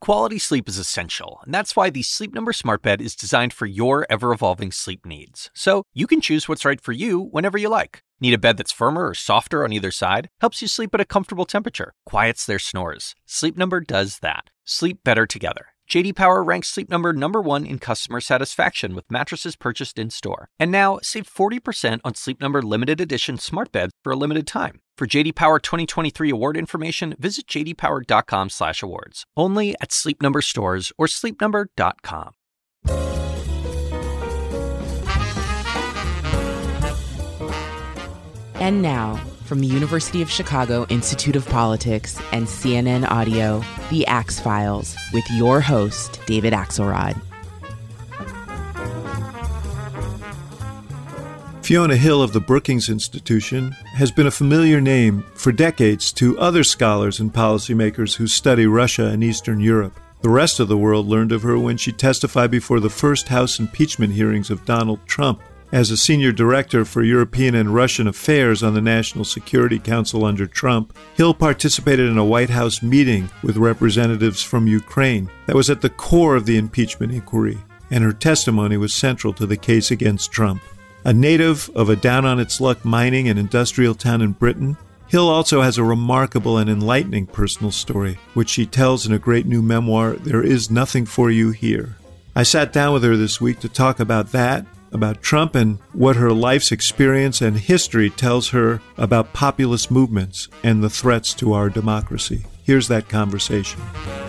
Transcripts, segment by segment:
Quality sleep is essential, and that's why the Sleep Number Smart Bed is designed for your ever-evolving sleep needs. So you can choose what's right for you whenever you like. Need a bed that's firmer or softer on either side? Helps you sleep at a comfortable temperature. Quiets their snores. Sleep Number does that. Sleep better together. J.D. Power ranks Sleep Number #1 in customer satisfaction with mattresses purchased in-store. And now, save 40% on Sleep Number limited edition smart beds for a limited time. For J.D. Power 2023 award information, visit jdpower.com/awards. Only at Sleep Number stores or sleepnumber.com. And now, from the University of Chicago Institute of Politics and CNN Audio, The Axe Files, with your host, David Axelrod. Fiona Hill of the Brookings Institution has been a familiar name for decades to other scholars and policymakers who study Russia and Eastern Europe. The rest of the world learned of her when she testified before the first House impeachment hearings of Donald Trump. As a senior director for European and Russian affairs on the National Security Council under Trump, Hill participated in a White House meeting with representatives from Ukraine that was at the core of the impeachment inquiry, and her testimony was central to the case against Trump. A native of a down-on-its-luck mining and industrial town in Britain, Hill also has a remarkable and enlightening personal story, which she tells in a great new memoir, There Is Nothing for You Here. I sat down with her this week to talk about that, about Trump, and what her life's experience and history tells her about populist movements and the threats to our democracy. Here's that conversation.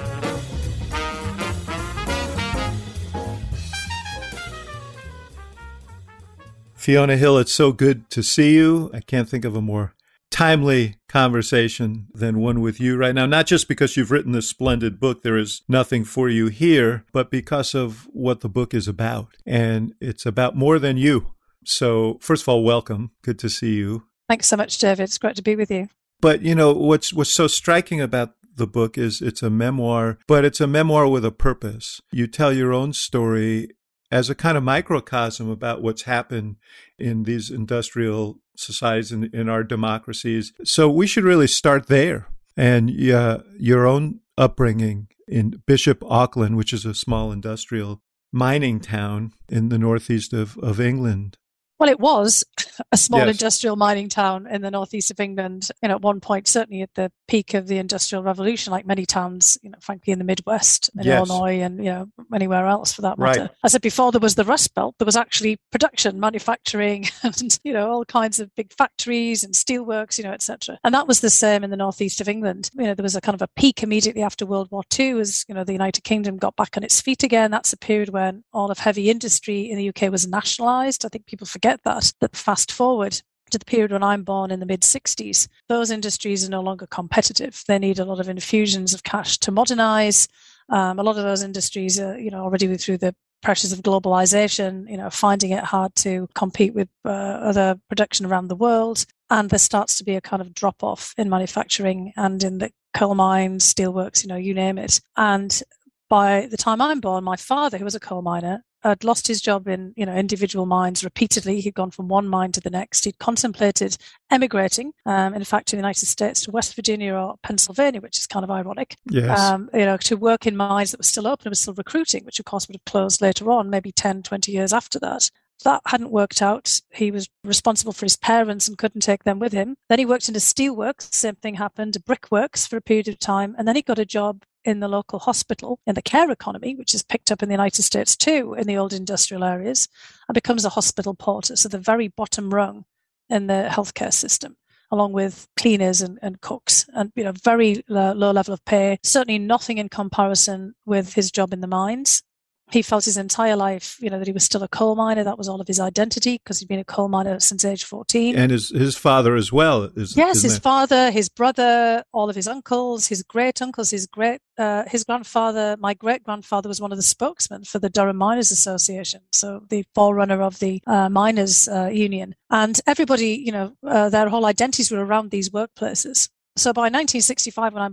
Fiona Hill, it's so good to see you. I can't think of a more timely conversation than one with you right now, not just because you've written this splendid book, There Is Nothing for You Here, but because of what the book is about. And it's about more than you. So first of all, welcome. Good to see you. Thanks so much, David. It's great to be with you. But, you know, what's so striking about the book is it's a memoir, but it's a memoir with a purpose. You tell your own story as a kind of microcosm about what's happened in these industrial societies in our democracies. So we should really start there. And your own upbringing in Bishop Auckland, which is a small industrial mining town in the northeast of England. Well, it was a small industrial mining town in the northeast of England, at one point, certainly at the peak of the Industrial Revolution, like many towns, frankly, in the Midwest, in Illinois and, anywhere else for that matter. Right. I said before there was the Rust Belt, there was actually production, manufacturing and, all kinds of big factories and steelworks, etc. And that was the same in the northeast of England. There was a kind of a peak immediately after World War II as, the United Kingdom got back on its feet again. That's a period when all of heavy industry in the UK was nationalised. I think people forget that fast forward to the period when I'm born in the mid-60s, those industries are no longer competitive. They need a lot of infusions of cash to modernise. A lot of those industries are, already through the pressures of globalisation, finding it hard to compete with other production around the world. And there starts to be a kind of drop-off in manufacturing and in the coal mines, steelworks, you name it. And by the time I'm born, my father, who was a coal miner, had lost his job in, individual mines repeatedly. He'd gone from one mine to the next. He'd contemplated emigrating, in fact, to the United States, to West Virginia or Pennsylvania, which is kind of ironic. Yes. To work in mines that were still open and was still recruiting, which of course would have closed later on, maybe 10, 20 years after that. That hadn't worked out. He was responsible for his parents and couldn't take them with him. Then he worked in a steelworks. Same thing happened. Brickworks for a period of time. And then he got a job in the local hospital in the care economy, which is picked up in the United States too, in the old industrial areas, and becomes a hospital porter. So the very bottom rung in the healthcare system, along with cleaners and cooks, and very low level of pay. Certainly nothing in comparison with his job in the mines. He felt his entire life, that he was still a coal miner. That was all of his identity because he'd been a coal miner since age 14. And his father as well. His father, his brother, all of his uncles, his great uncles, his grandfather, my great grandfather was one of the spokesmen for the Durham Miners Association. So the forerunner of the miners union. And everybody, their whole identities were around these workplaces. So by 1965, when I'm born,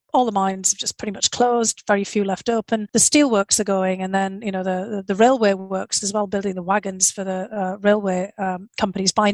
all the mines have just pretty much closed, very few left open. The steelworks are going, and then, the railway works as well, building the wagons for the railway companies. By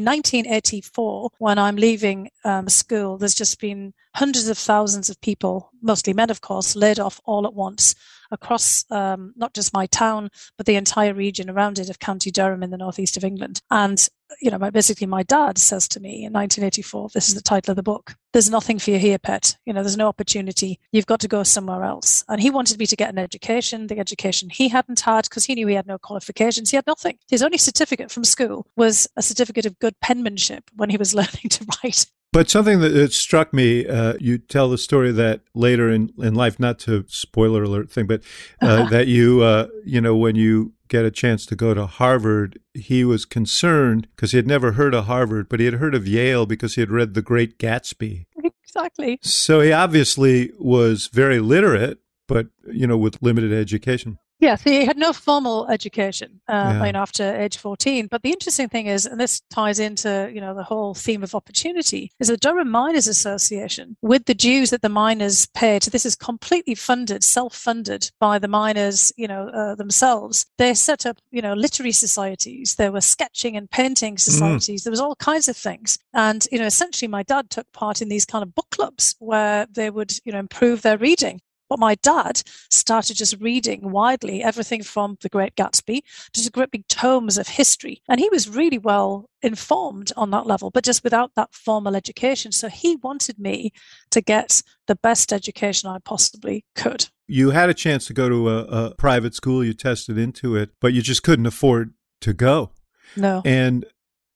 1984, when I'm leaving school, there's just been hundreds of thousands of people, mostly men, of course, laid off all at once across not just my town, but the entire region around it of County Durham in the northeast of England. And, basically my dad says to me in 1984, this is the title of the book, "There's nothing for you here, pet. There's no opportunity. You've got to go somewhere else." And he wanted me to get an education, the education he hadn't had, because he knew he had no qualifications. He had nothing. His only certificate from school was a certificate of good penmanship when he was learning to write. But something that struck me, you tell the story that later in life, not to spoiler alert thing, but that you, when you get a chance to go to Harvard, he was concerned because he had never heard of Harvard, but he had heard of Yale because he had read The Great Gatsby. Exactly. So he obviously was very literate, but, with limited education. Yes, he had no formal education after age 14. But the interesting thing is, and this ties into, the whole theme of opportunity, is the Durham Miners Association, with the dues that the miners paid, this is completely funded, self-funded by the miners, themselves. They set up, literary societies. There were sketching and painting societies. There was all kinds of things. And, essentially my dad took part in these kind of book clubs where they would, improve their reading. But my dad started just reading widely everything from The Great Gatsby to great big tomes of history. And he was really well informed on that level, but just without that formal education. So he wanted me to get the best education I possibly could. You had a chance to go to a private school, you tested into it, but you just couldn't afford to go. No. And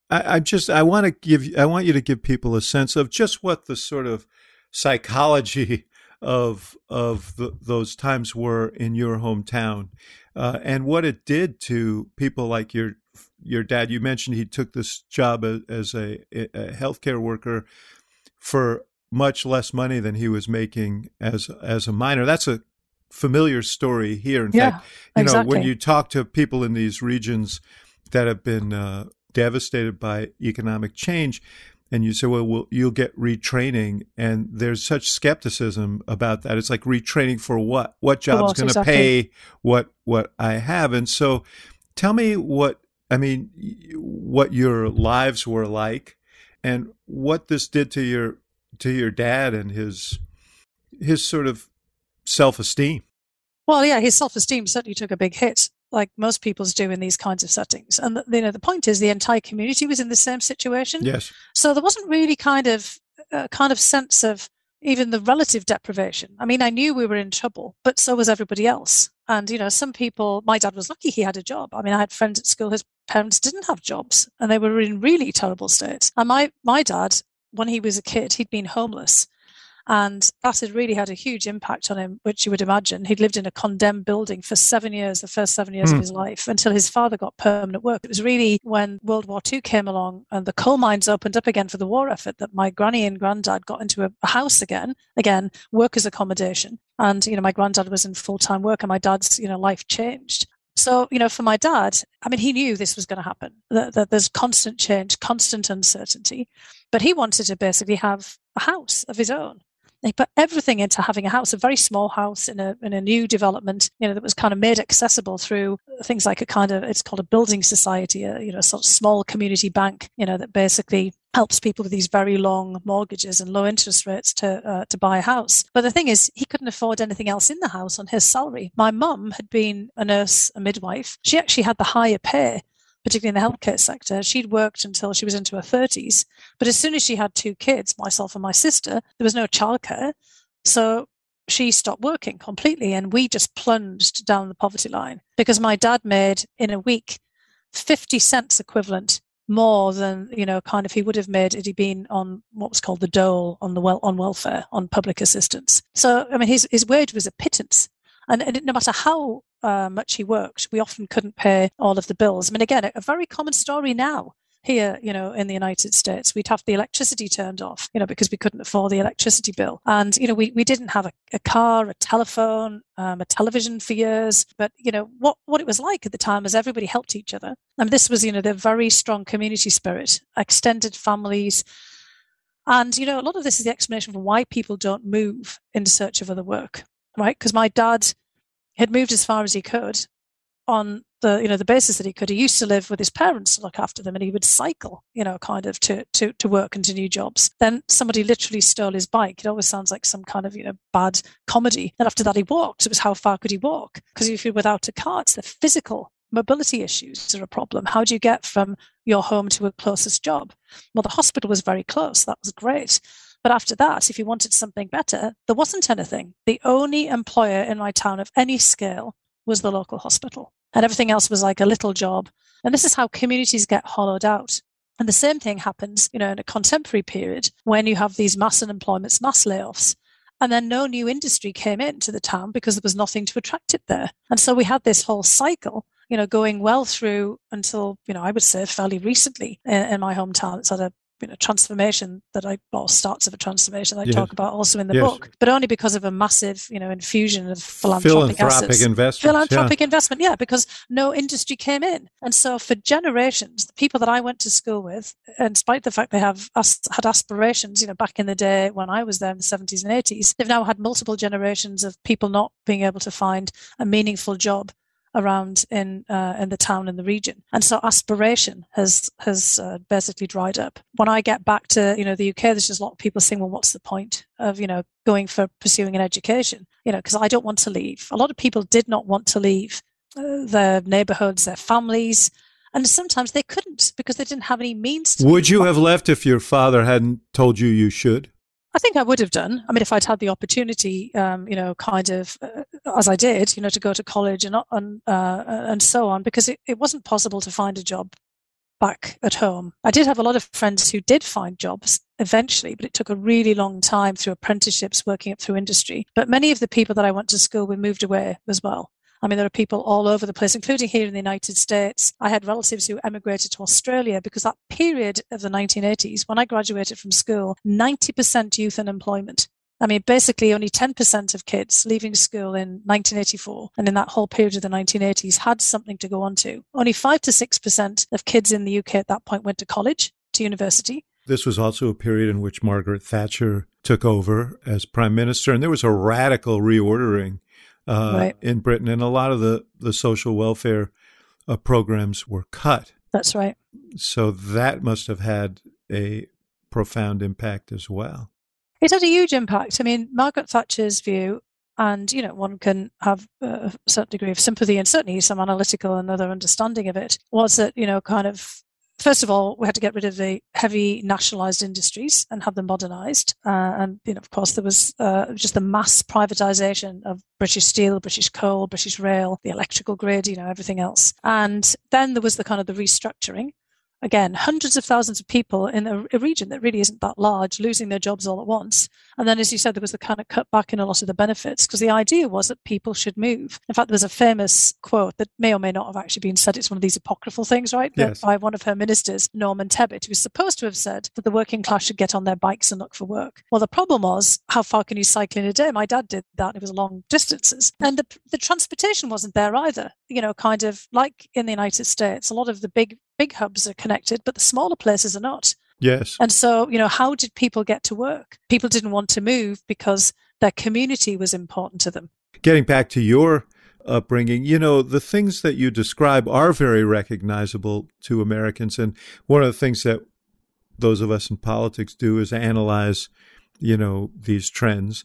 I want you to give people a sense of just what the sort of psychology of those times were in your hometown, and what it did to people like your dad. You mentioned he took this job as a healthcare worker for much less money than he was making as a miner. That's a familiar story here. In fact, exactly. When you talk to people in these regions that have been devastated by economic change, and you say, well, you'll get retraining. And there's such skepticism about that. It's like retraining for what? What job's going to pay what I have? And so tell me what your lives were like and what this did to your dad and his sort of self-esteem. Well, yeah, his self-esteem certainly took a big hit, like most people's do in these kinds of settings. And the point is the entire community was in the same situation. Yes. So there wasn't really kind of sense of even the relative deprivation. I mean, I knew we were in trouble, but so was everybody else. And, some people, my dad was lucky he had a job. I mean, I had friends at school, his parents didn't have jobs and they were in really terrible states. And my dad, when he was a kid, he'd been homeless. And that had really had a huge impact on him, which you would imagine. He'd lived in a condemned building for 7 years, the first 7 years of his life, until his father got permanent work. It was really when World War II came along and the coal mines opened up again for the war effort that my granny and granddad got into a house again, workers' accommodation. And, my granddad was in full-time work and my dad's, life changed. So, for my dad, I mean, he knew this was going to happen, that there's constant change, constant uncertainty. But he wanted to basically have a house of his own. They put everything into having a house, a very small house in a new development, that was kind of made accessible through things like it's called a building society, sort of small community bank, that basically helps people with these very long mortgages and low interest rates to buy a house. But the thing is, he couldn't afford anything else in the house on his salary. My mum had been a nurse, a midwife. She actually had the higher pay, particularly in the healthcare sector. She'd worked until she was into her 30s. But as soon as she had 2 kids, myself and my sister, there was no childcare. So she stopped working completely and we just plunged down the poverty line because my dad made in a week 50 cents equivalent more than, he would have made had he been on what was called the dole on welfare, on public assistance. So, I mean, his wage was a pittance. And no matter how much he worked, we often couldn't pay all of the bills. I mean, again, a very common story now here, in the United States. We'd have the electricity turned off, because we couldn't afford the electricity bill. And, we didn't have a car, a telephone, a television for years. But, what it was like at the time is everybody helped each other. And this was, the very strong community spirit, extended families. And, a lot of this is the explanation for why people don't move in search of other work, right? Because my dad had moved as far as he could on the basis that he could. He used to live with his parents to look after them, and he would cycle, kind of to work and to new jobs. Then somebody literally stole his bike. It always sounds like some kind of, bad comedy. Then after that, he walked. It was how far could he walk? Because if you're without a car, it's the physical mobility issues are a problem. How do you get from your home to a closest job? Well, the hospital was very close. That was great. But after that, if you wanted something better, there wasn't anything. The only employer in my town of any scale was the local hospital. And everything else was like a little job. And this is how communities get hollowed out. And the same thing happens, in a contemporary period when you have these mass unemployments, mass layoffs. And then no new industry came into the town because there was nothing to attract it there. And so we had this whole cycle, going well through until, I would say fairly recently in my hometown. It's had a transformation starts of a transformation that I talk about also in the book, but only because of a massive, infusion of philanthropic investment. Yeah, because no industry came in. And so for generations, the people that I went to school with, in spite of the fact they had aspirations, back in the day when I was there in the 70s and 80s, they've now had multiple generations of people not being able to find a meaningful job around in the town and the region. And so aspiration has basically dried up. When I get back to, the UK, there's just a lot of people saying, well, what's the point of, going for pursuing an education? Because I don't want to leave. A lot of people did not want to leave their neighborhoods, their families. And sometimes they couldn't because they didn't have any means to. Would you have left if your father hadn't told you should? I think I would have done. I mean, if I'd had the opportunity, as I did, to go to college and so on, because it wasn't possible to find a job back at home. I did have a lot of friends who did find jobs eventually, but it took a really long time through apprenticeships, working up through industry. But many of the people that I went to school with moved away as well. I mean, there are people all over the place, including here in the United States. I had relatives who emigrated to Australia because that period of the 1980s, when I graduated from school, 90% youth unemployment. I mean, basically only 10% of kids leaving school in 1984 and in that whole period of the 1980s had something to go on to. Only 5 to 6% of kids in the UK at that point went to college, to university. This was also a period in which Margaret Thatcher took over as Prime Minister, and there was a radical reordering in Britain, and a lot of the social welfare programs were cut. That's right. So that must have had a profound impact as well. It had a huge impact. I mean, Margaret Thatcher's view, and, one can have a certain degree of sympathy and certainly some analytical and other understanding of it, was that, first of all, we had to get rid of the heavy nationalised industries and have them modernised. And, of course, there was just the mass privatisation of British Steel, British Coal, British Rail, the electrical grid, everything else. And then there was the kind of the restructuring. Again, hundreds of thousands of people in a region that really isn't that large, losing their jobs all at once. And then, as you said, there was the kind of cut back in a lot of the benefits because the idea was that people should move. In fact, there was a famous quote that may or may not have actually been said. It's one of these apocryphal things, right? Yes. By one of her ministers, Norman Tebbit, who was supposed to have said that the working class should get on their bikes and look for work. Well, the problem was, how far can you cycle in a day? My dad did that. It was long distances. And the transportation wasn't there either. Kind of like in the United States, a lot of the big hubs are connected, but the smaller places are not. Yes. And so, how did people get to work? People didn't want to move because their community was important to them. Getting back to your upbringing, the things that you describe are very recognizable to Americans. And one of the things that those of us in politics do is analyze, these trends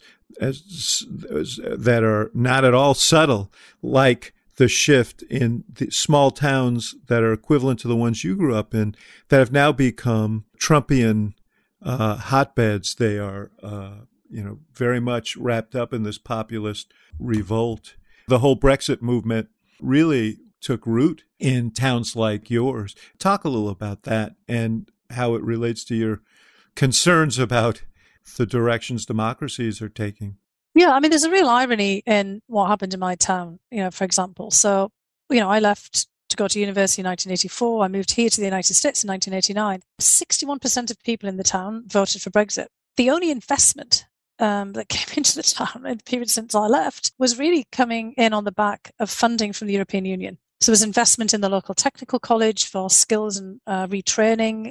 that are not at all subtle, like the shift in the small towns that are equivalent to the ones you grew up in that have now become Trumpian hotbeds. They are, very much wrapped up in this populist revolt. The whole Brexit movement really took root in towns like yours. Talk a little about that and how it relates to your concerns about the directions democracies are taking. Yeah, I mean, there's a real irony in what happened in my town, for example. So, I left to go to university in 1984. I moved here to the United States in 1989. 61% of people in the town voted for Brexit. The only investment that came into the town in the period since I left was really coming in on the back of funding from the European Union. So there was investment in the local technical college for skills and retraining,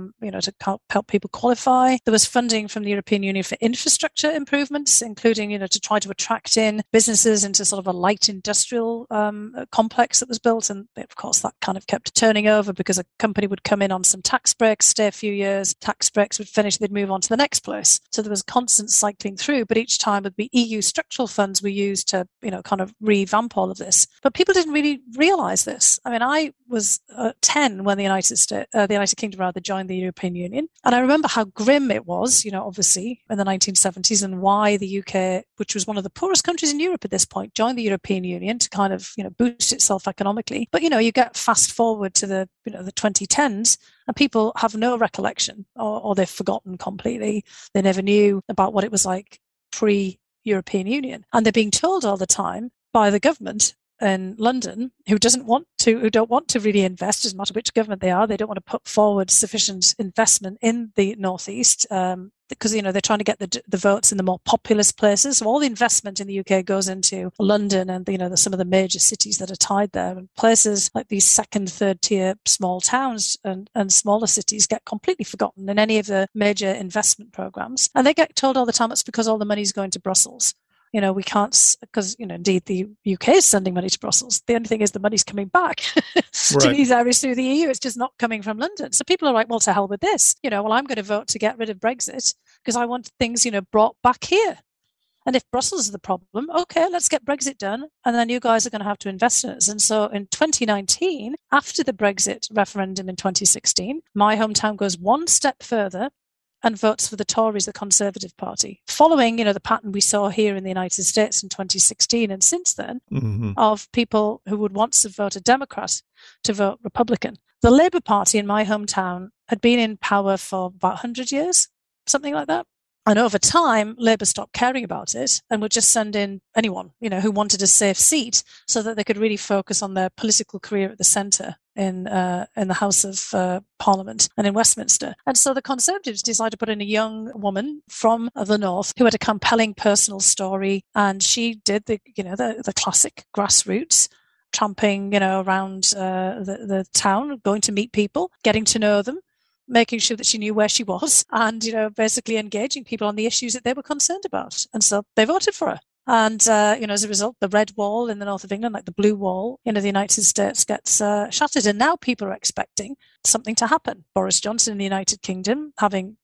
to help people qualify. There was funding from the European Union for infrastructure improvements, including, to try to attract in businesses into sort of a light industrial complex that was built. And of course, that kind of kept turning over because a company would come in on some tax breaks, stay a few years, tax breaks would finish, they'd move on to the next place. So there was constant cycling through, but each time would be EU structural funds were used to, kind of revamp all of this. But people didn't really realize this. I mean, I was 10 when the United Kingdom joined the European Union. And I remember how grim it was, obviously in the 1970s, and why the UK, which was one of the poorest countries in Europe at this point, joined the European Union to kind of, boost itself economically. But, you get fast forward to the 2010s, and people have no recollection or they've forgotten completely. They never knew about what it was like pre-European Union. And they're being told all the time by the government in London, who don't want to really invest, doesn't matter which government they are, they don't want to put forward sufficient investment in the Northeast because, they're trying to get the votes in the more populous places. So all the investment in the UK goes into London and, some of the major cities that are tied there. And places like these second, third tier small towns and smaller cities get completely forgotten in any of the major investment programs. And they get told all the time it's because all the money's going to Brussels. We can't, because, indeed, the UK is sending money to Brussels. The only thing is the money's coming back to these areas through the EU. It's just not coming from London. So people are like, well, to hell with this. I'm going to vote to get rid of Brexit because I want things, brought back here. And if Brussels is the problem, okay, let's get Brexit done. And then you guys are going to have to invest in us. And so in 2019, after the Brexit referendum in 2016, my hometown goes one step further and votes for the Tories, the Conservative Party, following, the pattern we saw here in the United States in 2016 and since then, of people who would once have voted Democrat to vote Republican. The Labour Party in my hometown had been in power for about 100 years, something like that. And over time, Labour stopped caring about it and would just send in anyone, who wanted a safe seat so that they could really focus on their political career at the centre in the House of Parliament and in Westminster. And so the Conservatives decided to put in a young woman from the North who had a compelling personal story. And she did the classic grassroots, tramping, around the town, going to meet people, getting to know them, making sure that she knew where she was and, basically engaging people on the issues that they were concerned about. And so they voted for her. And, as a result, the red wall in the north of England, like the blue wall in the United States, gets shattered. And now people are expecting something to happen. Boris Johnson in the United Kingdom, having,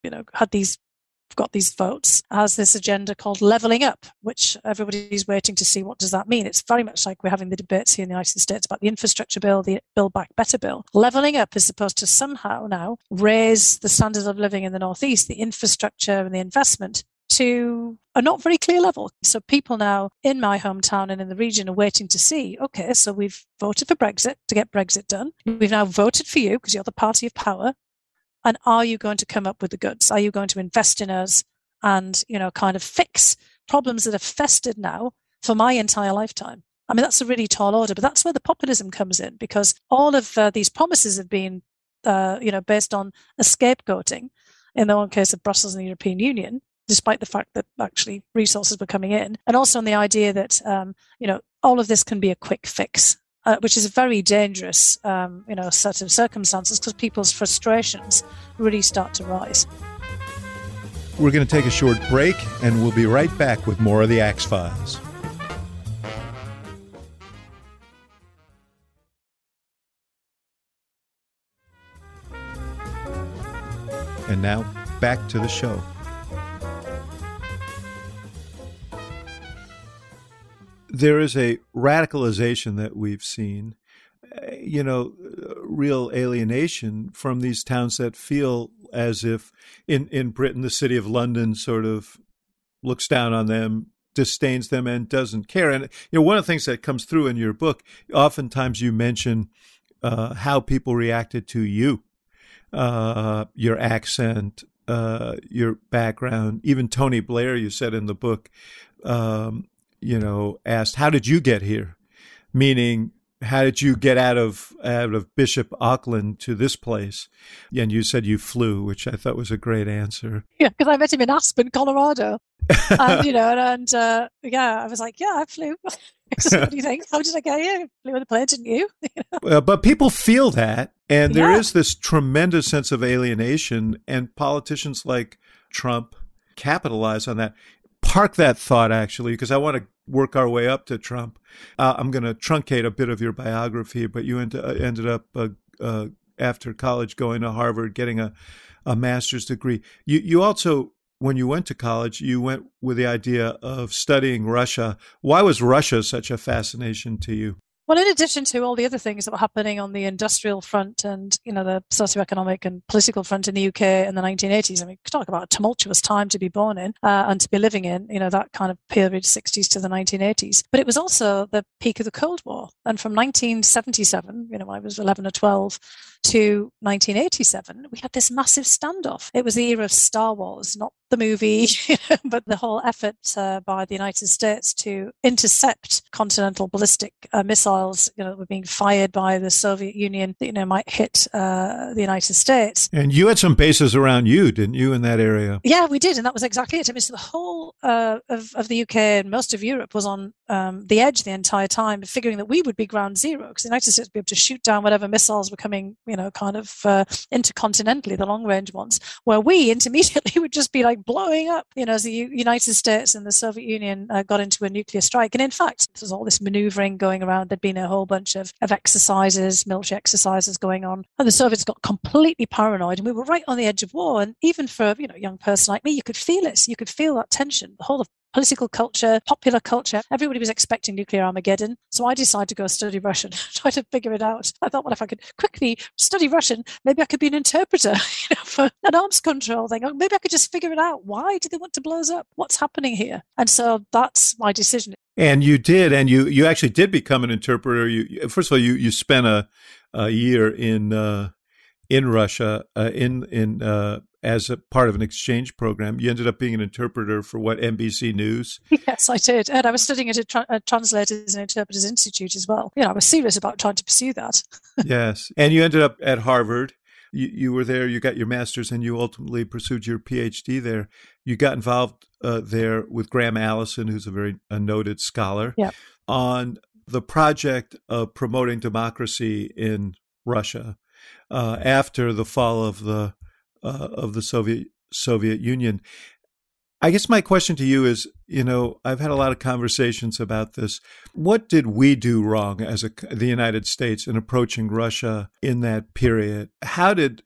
got these votes, has this agenda called levelling up, which everybody's waiting to see what does that mean. It's very much like we're having the debates here in the United States about the infrastructure bill, the Build Back Better bill. Levelling up is supposed to somehow now raise the standard of living in the Northeast, the infrastructure and the investment to a not very clear level. So people now in my hometown and in the region are waiting to see, okay, so we've voted for Brexit to get Brexit done. We've now voted for you because you're the party of power. And are you going to come up with the goods? Are you going to invest in us and, kind of fix problems that have festered now for my entire lifetime? I mean, that's a really tall order, but that's where the populism comes in, because all of these promises have been, based on a scapegoating in the one case of Brussels and the European Union, despite the fact that actually resources were coming in, and also on the idea that, all of this can be a quick fix. Which is a very dangerous, set of circumstances, because people's frustrations really start to rise. We're going to take a short break, and we'll be right back with more of the Axe Files. And now, back to the show. There is a radicalization that we've seen, real alienation from these towns that feel as if in Britain, the city of London sort of looks down on them, disdains them, and doesn't care. And, one of the things that comes through in your book, oftentimes you mention how people reacted to you, your accent, your background. Even Tony Blair, you said in the book, asked, how did you get here? Meaning, how did you get out of Bishop Auckland to this place? And you said you flew, which I thought was a great answer. Yeah, because I met him in Aspen, Colorado. And, I was like, yeah, I flew. So what do you think? How did I get here? Flew on the plane, didn't you? But people feel that, and there is this tremendous sense of alienation, and politicians like Trump capitalize on that. Park that thought, actually, because I want to work our way up to Trump. I'm going to truncate a bit of your biography, but you ended up after college going to Harvard, getting a master's degree. You also, when you went to college, you went with the idea of studying Russia. Why was Russia such a fascination to you? Well, in addition to all the other things that were happening on the industrial front and, the socioeconomic and political front in the UK in the 1980s, I mean, talk about a tumultuous time to be born in and to be living in, that kind of period, 60s to the 1980s. But it was also the peak of the Cold War. And from 1977, when I was 11 or 12, to 1987, we had this massive standoff. It was the era of Star Wars, not the movie, but the whole effort by the United States to intercept continental ballistic missiles, that were being fired by the Soviet Union, that, might hit the United States. And you had some bases around you, didn't you, in that area? Yeah, we did, and that was exactly it. I mean, so the whole of the UK and most of Europe was on the edge the entire time, figuring that we would be ground zero, because the United States would be able to shoot down whatever missiles were coming, intercontinentally, the long-range ones, where we intermediately would just be like blowing up, as the United States and the Soviet Union got into a nuclear strike. And in fact, there was all this maneuvering going around. There'd been a whole bunch of exercises, military exercises going on, and the Soviets got completely paranoid, and we were right on the edge of war. And even for a young person like me, you could feel it. You could feel that tension. The whole of political culture, popular culture, everybody was expecting nuclear Armageddon. So I decided to go study Russian, try to figure it out. I thought, well, if I could quickly study Russian, maybe I could be an interpreter for an arms control thing. Or maybe I could just figure it out. Why do they want to blow us up? What's happening here? And so that's my decision. And you did, and you actually did become an interpreter. First of all, you spent a year in Russia as a part of an exchange program. You ended up being an interpreter for NBC News? Yes, I did. And I was studying at a Translators and Interpreters Institute as well. I was serious about trying to pursue that. Yes. And you ended up at Harvard. You were there, you got your master's, and you ultimately pursued your PhD there. You got involved there with Graham Allison, who's a noted scholar, on the project of promoting democracy in Russia after the fall of the Soviet Union. I guess my question to you is, I've had a lot of conversations about this. What did we do wrong as the United States in approaching Russia in that period? How did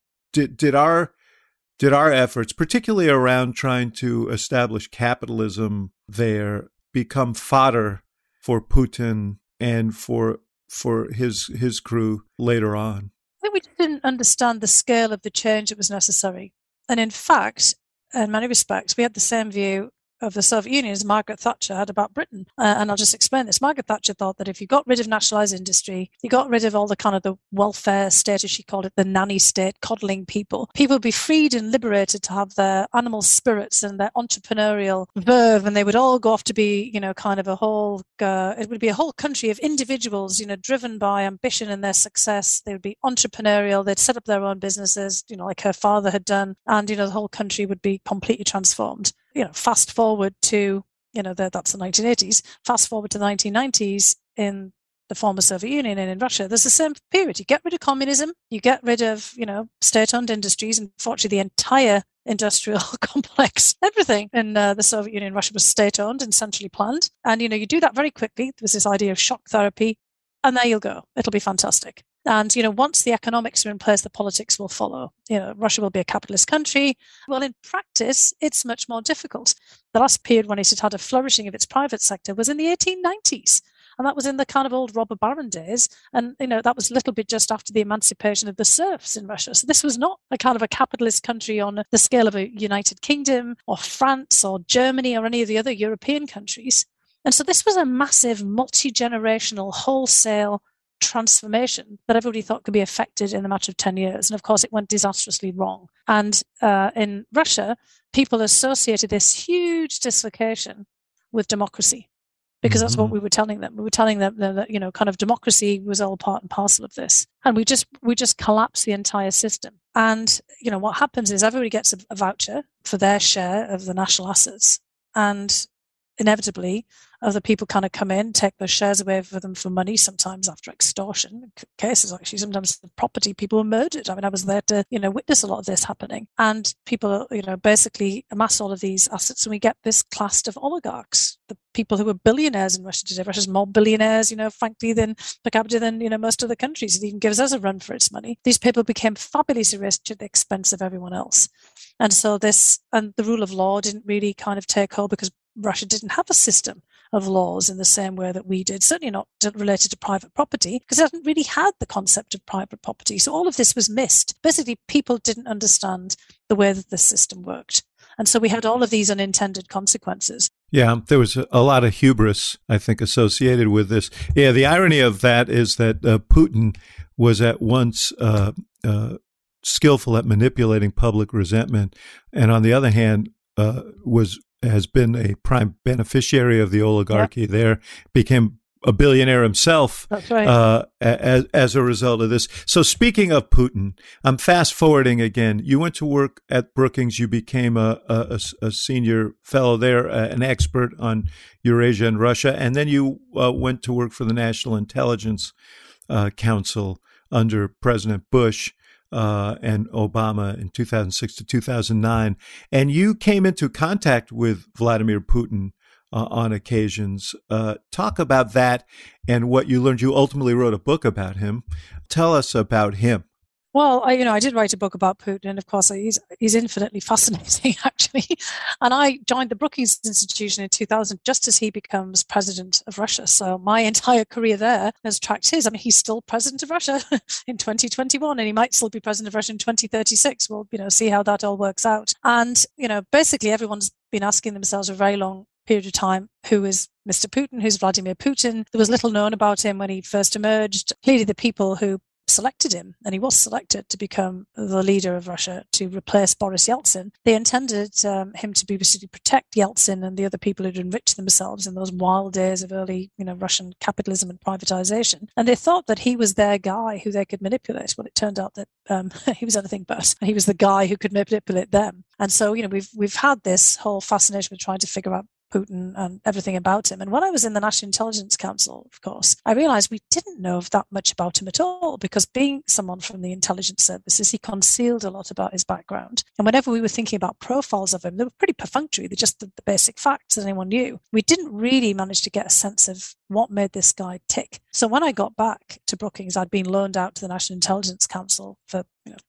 our efforts, particularly around trying to establish capitalism there, become fodder for Putin and for his crew later on? I think we didn't understand the scale of the change that was necessary. And in fact, in many respects, we had the same view of the Soviet Union as Margaret Thatcher had about Britain. And I'll just explain this. Margaret Thatcher thought that if you got rid of nationalised industry, you got rid of all the kind of the welfare state, as she called it, the nanny state, coddling people would be freed and liberated to have their animal spirits and their entrepreneurial verve, and they would all go off to be, kind of it would be a whole country of individuals, driven by ambition and their success. They would be entrepreneurial. They'd set up their own businesses, like her father had done. And, the whole country would be completely transformed. Fast forward to, that's the 1980s, fast forward to the 1990s in the former Soviet Union and in Russia, there's the same period. You get rid of communism, you get rid of, state-owned industries, and fortunately the entire industrial complex, everything in the Soviet Union and Russia was state-owned and centrally planned. And, you do that very quickly. There was this idea of shock therapy, and there you'll go. It'll be fantastic. And, once the economics are in place, the politics will follow. Russia will be a capitalist country. Well, in practice, it's much more difficult. The last period when it had a flourishing of its private sector was in the 1890s. And that was in the kind of old robber baron days. And, that was a little bit just after the emancipation of the serfs in Russia. So this was not a kind of a capitalist country on the scale of a United Kingdom or France or Germany or any of the other European countries. And so this was a massive multi-generational wholesale transformation that everybody thought could be affected in a matter of 10 years. And of course, it went disastrously wrong. And in Russia, people associated this huge dislocation with democracy, because that's what we were telling them. We were telling them that, kind of democracy was all part and parcel of this. And we just collapsed the entire system. And, what happens is everybody gets a voucher for their share of the national assets. And inevitably, other people kind of come in, take their shares away from them for money, sometimes after extortion. Cases, actually, sometimes the property people were murdered. I mean, I was there to, witness a lot of this happening. And people, basically amass all of these assets, and we get this class of oligarchs, the people who were billionaires in Russia today. Russia's more billionaires, frankly, than per capita than, most other countries. It even gives us a run for its money. These people became fabulously rich at the expense of everyone else. And so the rule of law didn't really kind of take hold, because Russia didn't have a system of laws in the same way that we did, certainly not related to private property, because it hadn't really had the concept of private property. So all of this was missed. Basically, people didn't understand the way that the system worked. And so we had all of these unintended consequences. Yeah, there was a lot of hubris, I think, associated with this. Yeah, the irony of that is that Putin was at once skillful at manipulating public resentment, and on the other hand, has been a prime beneficiary of the oligarchy. Yep. There, became a billionaire himself. That's right. As a result of this. So speaking of Putin, I'm fast forwarding again. You went to work at Brookings. You became a senior fellow there, an expert on Eurasia and Russia, and then you went to work for the National Intelligence Council under President Bush and Obama in 2006 to 2009. And you came into contact with Vladimir Putin on occasions. Talk about that and what you learned. You ultimately wrote a book about him. Tell us about him. Well, I did write a book about Putin, and of course, he's infinitely fascinating, actually. And I joined the Brookings Institution in 2000, just as he becomes president of Russia. So my entire career there has tracked his. I mean, he's still president of Russia in 2021, and he might still be president of Russia in 2036. We'll, see how that all works out. And, basically everyone's been asking themselves a very long period of time, who is Mr. Putin, who's Vladimir Putin? There was little known about him when he first emerged. Clearly, the people who selected him, and he was selected to become the leader of Russia to replace Boris Yeltsin. They intended him to basically protect Yeltsin and the other people who'd enriched themselves in those wild days of early, Russian capitalism and privatization. And they thought that he was their guy who they could manipulate. Well, it turned out that he was anything but. He was the guy who could manipulate them. And so, we've had this whole fascination with trying to figure out Putin and everything about him. And when I was in the National Intelligence Council, of course, I realized we didn't know that much about him at all, because being someone from the intelligence services, he concealed a lot about his background. And whenever we were thinking about profiles of him, they were pretty perfunctory. They're just the basic facts that anyone knew. We didn't really manage to get a sense of what made this guy tick. So when I got back to Brookings, I'd been loaned out to the National Intelligence Council for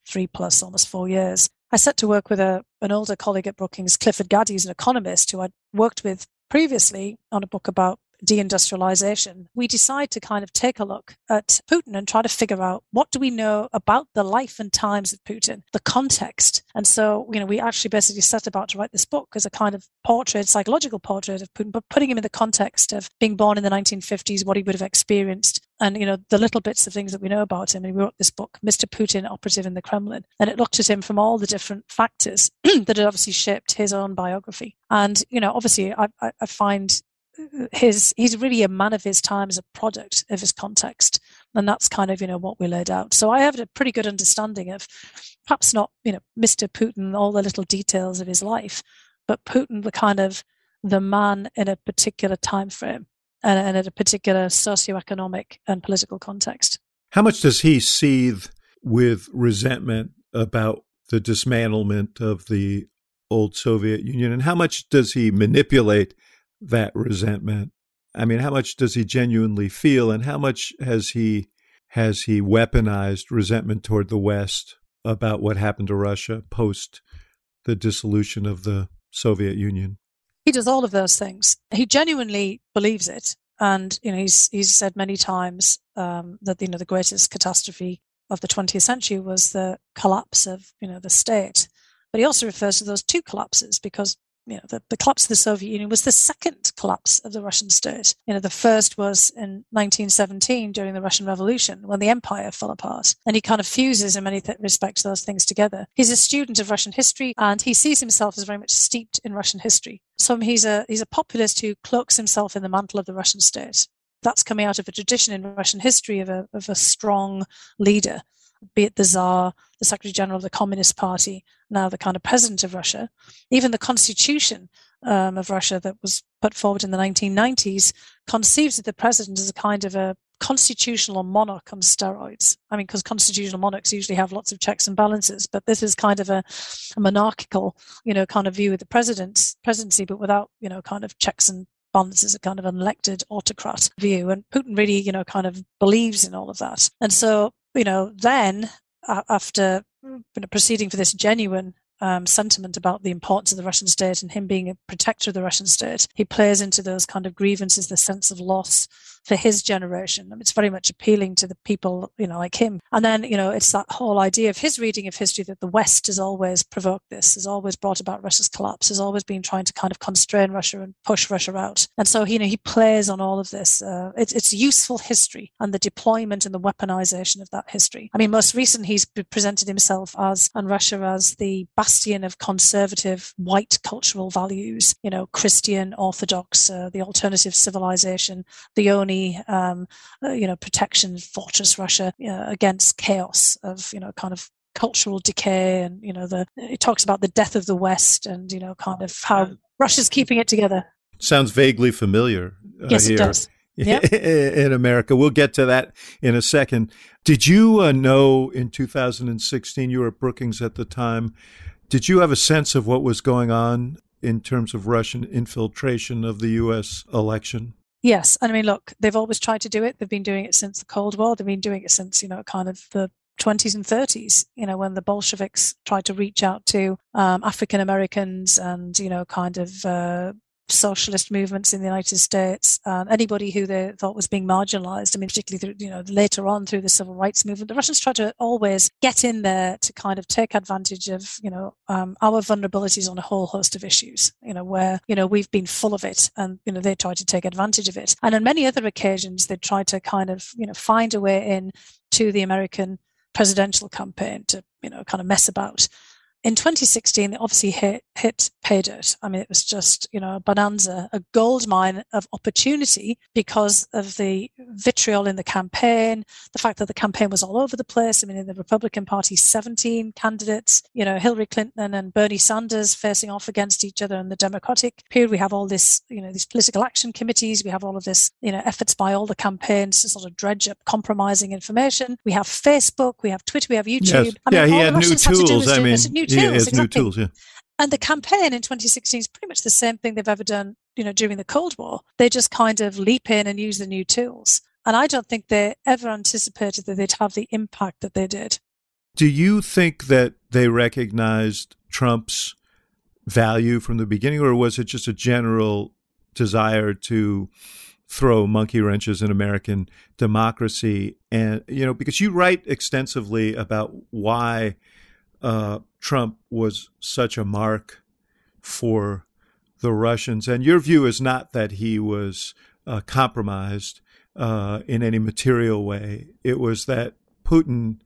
3+ almost 4 years. I set to work with an older colleague at Brookings, Clifford Gaddy, who's an economist who I'd worked with previously on a book about deindustrialization. We decided to kind of take a look at Putin and try to figure out, what do we know about the life and times of Putin, the context. And so, we actually basically set about to write this book as a kind of portrait, psychological portrait of Putin, but putting him in the context of being born in the 1950s, what he would have experienced, and, the little bits of things that we know about him. And we wrote this book, Mr. Putin, Operative in the Kremlin. And it looked at him from all the different factors that had obviously shaped his own biography. And, obviously, I find he's really a man of his time as a product of his context. And that's kind of, what we laid out. So I have a pretty good understanding of, perhaps not, Mr. Putin, all the little details of his life, but Putin, the man in a particular time frame and in a particular socioeconomic and political context. How much does he seethe with resentment about the dismantlement of the old Soviet Union? And how much does he manipulate that resentment? I mean, how much does he genuinely feel, and how much has he weaponized resentment toward the West about what happened to Russia post the dissolution of the Soviet Union? He does all of those things. He genuinely believes it. And, he's said many times that, the greatest catastrophe of the 20th century was the collapse of, the state. But he also refers to those two collapses, because the collapse of the Soviet Union was the second collapse of the Russian state. The first was in 1917 during the Russian Revolution, when the empire fell apart. And he kind of fuses in many respects those things together. He's a student of Russian history, and he sees himself as very much steeped in Russian history. So he's a populist who cloaks himself in the mantle of the Russian state. That's coming out of a tradition in Russian history of a strong leader, be it the Tsar, the Secretary General of the Communist Party, now the kind of president of Russia. Even the constitution of Russia that was put forward in the 1990s conceives of the president as a kind of a constitutional monarch on steroids. I mean, because constitutional monarchs usually have lots of checks and balances, but this is kind of a monarchical, kind of view of the presidency, but without, kind of checks and balances, a kind of an elected autocrat view. And Putin really, kind of believes in all of that. And so, then after proceeding for this genuine sentiment about the importance of the Russian state and him being a protector of the Russian state, he plays into those kind of grievances, the sense of loss for his generation. I mean, it's very much appealing to the people, like him. And then, it's that whole idea of his reading of history that the West has always provoked this, has always brought about Russia's collapse, has always been trying to kind of constrain Russia and push Russia out. And so, he plays on all of this. It's useful history and the deployment and the weaponization of that history. I mean, most recently, he's presented himself and Russia as the bastion of conservative white cultural values, Christian, Orthodox, the alternative civilization, the only protection fortress Russia against chaos of kind of cultural decay, and it talks about the death of the West and kind of how Russia's keeping it together. Sounds vaguely familiar. Yes, here. It does. Yeah. In America. We'll get to that in a second. Did you know in 2016, you were at Brookings at the time, did you have a sense of what was going on in terms of Russian infiltration of the U.S. election? Yes. I mean, look, they've always tried to do it. They've been doing it since the Cold War. They've been doing it since, kind of the 20s and 30s, when the Bolsheviks tried to reach out to African Americans and, kind of socialist movements in the United States, anybody who they thought was being marginalized. I mean, particularly through, later on through the civil rights movement, the Russians tried to always get in there to kind of take advantage of, our vulnerabilities on a whole host of issues, where, we've been full of it, and, they tried to take advantage of it. And on many other occasions, they tried to kind of, find a way in to the American presidential campaign to, kind of mess about. In 2016, they obviously hit pay dirt. I mean, it was just, a bonanza, a gold mine of opportunity because of the vitriol in the campaign, the fact that the campaign was all over the place. I mean, in the Republican Party, 17 candidates, Hillary Clinton and Bernie Sanders facing off against each other. In the Democratic period, we have all this, these political action committees. We have all of this, efforts by all the campaigns to sort of dredge up compromising information. We have Facebook, we have Twitter, we have YouTube. Yes. I mean, he had new tools. New tools, yeah. And the campaign in 2016 is pretty much the same thing they've ever done, during the Cold War. They just kind of leap in and use the new tools. And I don't think they ever anticipated that they'd have the impact that they did. Do you think that they recognized Trump's value from the beginning, or was it just a general desire to throw monkey wrenches in American democracy? And, because you write extensively about why Trump was such a mark for the Russians. And your view is not that he was compromised in any material way. It was that Putin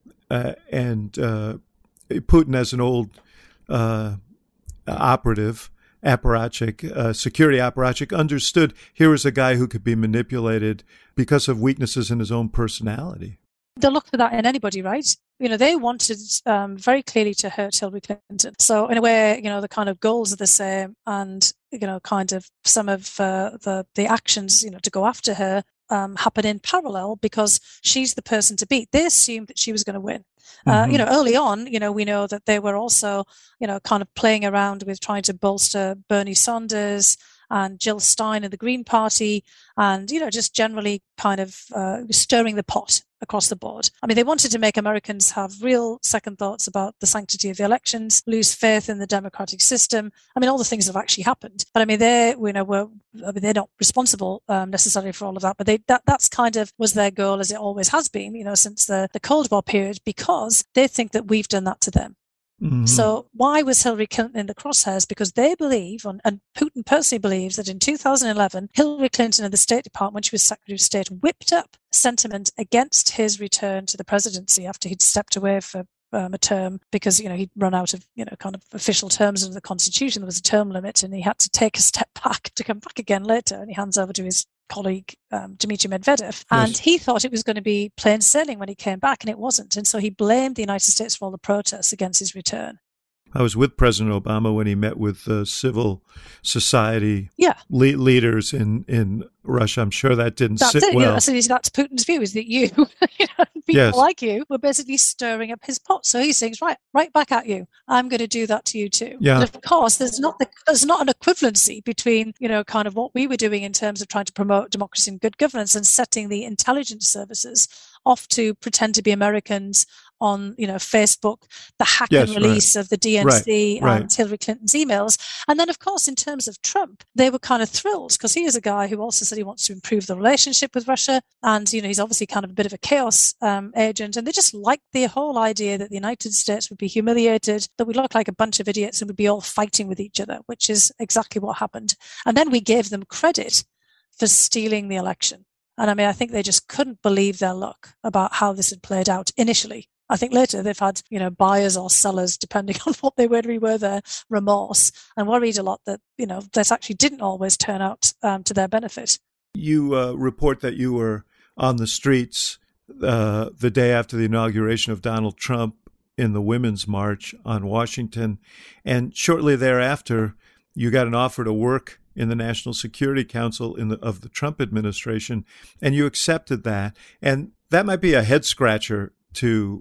Putin as an old operative, apparatchik, security apparatchik, understood here was a guy who could be manipulated because of weaknesses in his own personality. They'll look for that in anybody, right? They wanted very clearly to hurt Hillary Clinton. So in a way, the kind of goals are the same, and, kind of some of the actions, to go after her happen in parallel because she's the person to beat. They assumed that she was going to win. Early on, we know that they were also, kind of playing around with trying to bolster Bernie Sanders and Jill Stein in the Green Party, and, just generally kind of stirring the pot across the board. I mean, they wanted to make Americans have real second thoughts about the sanctity of the elections, lose faith in the democratic system. I mean, all the things that have actually happened. But I mean, they're not responsible necessarily for all of that. But that's kind of was their goal, as it always has been, since the Cold War period, because they think that we've done that to them. Mm-hmm. So why was Hillary Clinton in the crosshairs? Because they believe, and Putin personally believes, that in 2011, Hillary Clinton and the State Department, when she was Secretary of State, whipped up sentiment against his return to the presidency after he'd stepped away for a term because, he'd run out of, kind of official terms under the Constitution. There was a term limit and he had to take a step back to come back again later, and he hands over to his colleague Dmitry Medvedev, and yes. He thought it was going to be plain sailing when he came back, and it wasn't, and so he blamed the United States for all the protests against his return. I was with President Obama when he met with civil society leaders in Russia. I'm sure that didn't sit well. You know, so that's Putin's view, is that you people like you were basically stirring up his pot. So he thinks, right back at you. I'm going to do that to you too. Yeah. And of course, there's not an equivalency between, you know, kind of what we were doing in terms of trying to promote democracy and good governance and setting the intelligence services off to pretend to be Americans on, you know, Facebook, the hack and release of the DNC and Hillary Clinton's emails. And then, of course, in terms of Trump, they were kind of thrilled because he is a guy who also said he wants to improve the relationship with Russia. And, you know, he's obviously kind of a bit of a chaos agent. And they just liked the whole idea that the United States would be humiliated, that we'd look like a bunch of idiots and we'd be all fighting with each other, which is exactly what happened. And then we gave them credit for stealing the election. And I mean, I think they just couldn't believe their luck about how this had played out initially. I think later they've had, you know, buyers or sellers, depending on what they were their remorse, and worried a lot that, you know, this actually didn't always turn out to their benefit. You report that you were on the streets the day after the inauguration of Donald Trump in the Women's March on Washington, and shortly thereafter, you got an offer to work in the National Security Council of the Trump administration, and you accepted that. And that might be a head scratcher to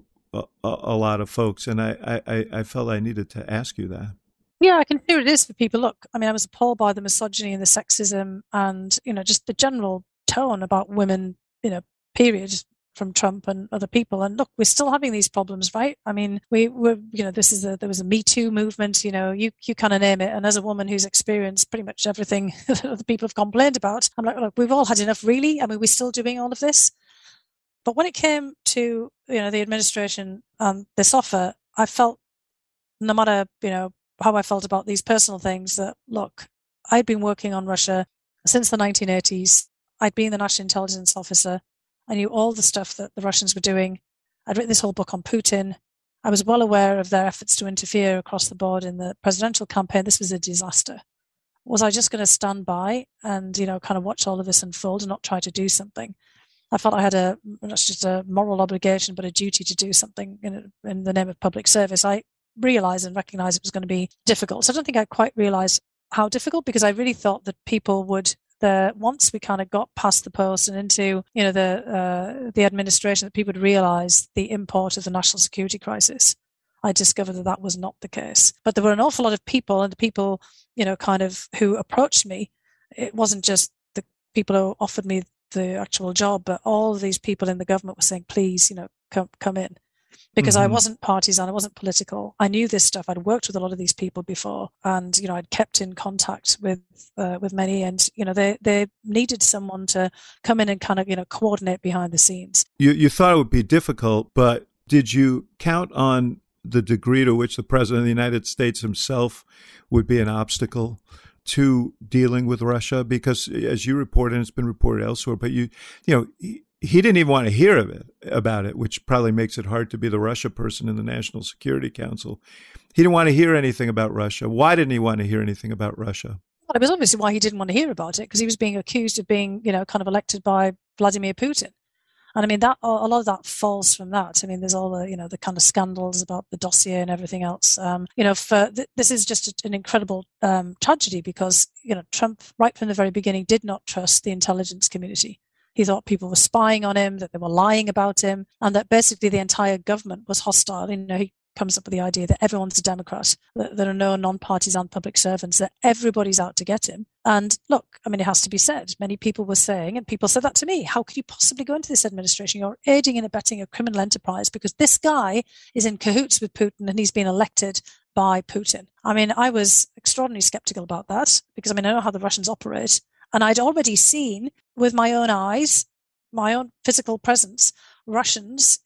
a lot of folks, and I felt I needed to ask you that. Yeah, I can hear it is for people. Look, I mean, I was appalled by the misogyny and the sexism and, you know, just the general tone about women, you know, period, from Trump and other people. And look, we're still having these problems, right? I mean, we were, you know, there was a Me Too movement, you know, you kind of name it. And as a woman who's experienced pretty much everything that other people have complained about, I'm like, look, we've all had enough, really. I mean, we're still doing all of this. But when it came to, you know, the administration and this offer, I felt, no matter, you know, how I felt about these personal things, that, look, I'd been working on Russia since the 1980s. I'd been the national intelligence officer. I knew all the stuff that the Russians were doing. I'd written this whole book on Putin. I was well aware of their efforts to interfere across the board in the presidential campaign. This was a disaster. Was I just going to stand by and, you know, kind of watch all of this unfold and not try to do something? I felt I had not just a moral obligation, but a duty to do something in the name of public service. I realized and recognized it was going to be difficult. So I don't think I quite realized how difficult, because I really thought that people would, once we kind of got past the post and into, you know, the administration, that people would realize the import of the national security crisis. I discovered that was not the case. But there were an awful lot of people, and the people, you know, kind of who approached me. It wasn't just the people who offered me the actual job, but all of these people in the government were saying, please, you know, come in. Because I wasn't partisan, I wasn't political. I knew this stuff. I'd worked with a lot of these people before, and, you know, I'd kept in contact with many, and, you know, they needed someone to come in and kind of, you know, coordinate behind the scenes. You thought it would be difficult, but did you count on the degree to which the President of the United States himself would be an obstacle to dealing with Russia? Because, as you reported, and it's been reported elsewhere, but you know, he didn't even want to hear about it, which probably makes it hard to be the Russia person in the National Security Council. He didn't want to hear anything about Russia. Why didn't he want to hear anything about Russia? Well, it was obviously why he didn't want to hear about it, because he was being accused of being, you know, kind of elected by Vladimir Putin. And I mean, that a lot of that falls from that. I mean, there's all the, you know, the kind of scandals about the dossier and everything else. You know, this is just an incredible tragedy, because, you know, Trump, right from the very beginning, did not trust the intelligence community. He thought people were spying on him, that they were lying about him, and that basically the entire government was hostile. You know, he comes up with the idea that everyone's a Democrat, that there are no non-partisan public servants, that everybody's out to get him. And look, I mean, it has to be said, many people were saying, and people said that to me, how could you possibly go into this administration? You're aiding and abetting a criminal enterprise because this guy is in cahoots with Putin and he's been elected by Putin. I mean, I was extraordinarily skeptical about that, because, I mean, I know how the Russians operate. And I'd already seen with my own eyes, my own physical presence, Russians,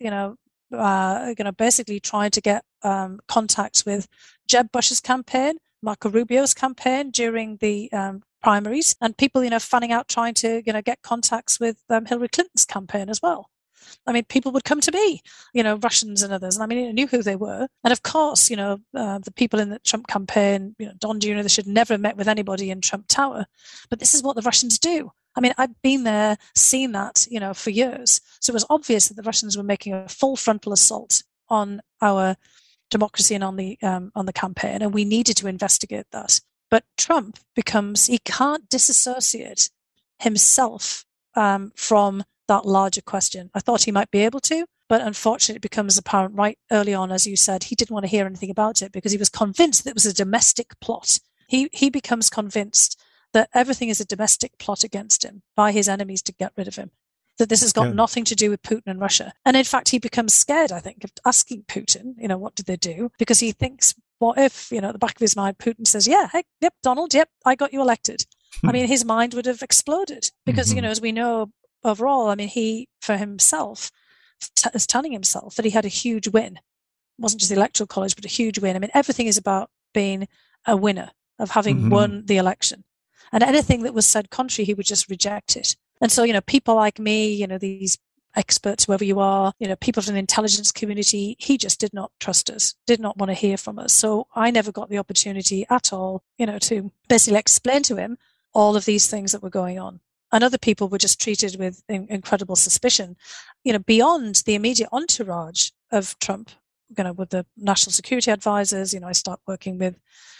basically trying to get contacts with Jeb Bush's campaign, Marco Rubio's campaign during the primaries, and people, fanning out trying to, get contacts with Hillary Clinton's campaign as well. I mean, people would come to me, Russians and others, and I mean, I knew who they were. And of course, the people in the Trump campaign, Don Jr., they should never have met with anybody in Trump Tower. But this is what the Russians do. I mean, I've been there, seen that, for years. So it was obvious that the Russians were making a full frontal assault on our democracy and on the campaign, and we needed to investigate that. But Trump he can't disassociate himself from that larger question. I thought he might be able to, but unfortunately it becomes apparent right early on, as you said, he didn't want to hear anything about it because he was convinced that it was a domestic plot. He becomes convinced that everything is a domestic plot against him by his enemies to get rid of him, that this has got nothing to do with Putin and Russia. And in fact, he becomes scared, I think, of asking Putin, what did they do? Because he thinks, what if, at the back of his mind, Putin says, Donald, I got you elected. I mean, his mind would have exploded because, as we know overall, I mean, he, for himself, is telling himself that he had a huge win. It wasn't just the Electoral College, but a huge win. I mean, everything is about being a winner, of having won the election. And anything that was said contrary, he would just reject it. And so, people like me, these experts, whoever you are, people from the intelligence community, he just did not trust us, did not want to hear from us. So I never got the opportunity at all, to basically explain to him all of these things that were going on. And other people were just treated with incredible suspicion, beyond the immediate entourage of Trump, with the national security advisors. I start working with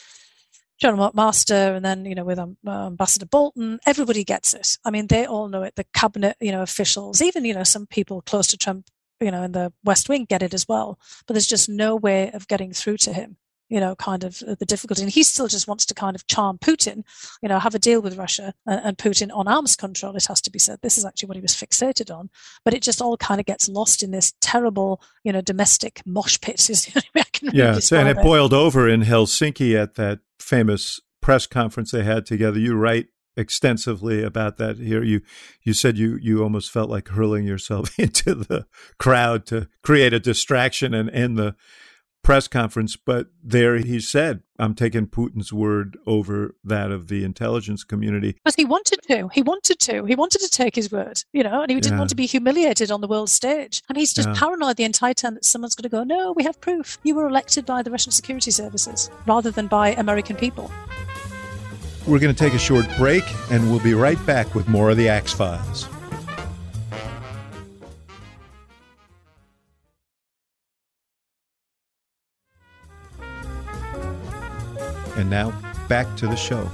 General McMaster and then, with Ambassador Bolton. Everybody gets it. I mean, they all know it. The cabinet, officials, even, some people close to Trump, in the West Wing get it as well. But there's just no way of getting through to him. Kind of the difficulty. And he still just wants to kind of charm Putin, have a deal with Russia and Putin on arms control, it has to be said. This is actually what he was fixated on. But it just all kind of gets lost in this terrible, domestic mosh pit. Is the only way I can really describe and it boiled over in Helsinki at that famous press conference they had together. You write extensively about that here. You said you almost felt like hurling yourself into the crowd to create a distraction and end the press conference, but there he said, I'm taking Putin's word over that of the intelligence community. Because he wanted to take his word, and he didn't want to be humiliated on the world stage. And he's just paranoid the entire time that someone's going to go, no, we have proof. You were elected by the Russian security services rather than by American people. We're going to take a short break, and we'll be right back with more of the Axe Files. And now, back to the show.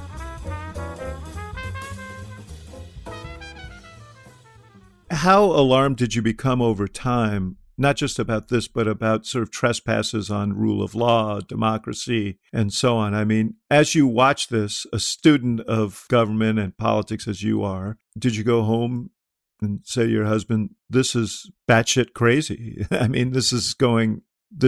How alarmed did you become over time, not just about this, but about sort of trespasses on rule of law, democracy, and so on? I mean, as you watch this, a student of government and politics as you are, did you go home and say to your husband, this is batshit crazy? I mean, this is going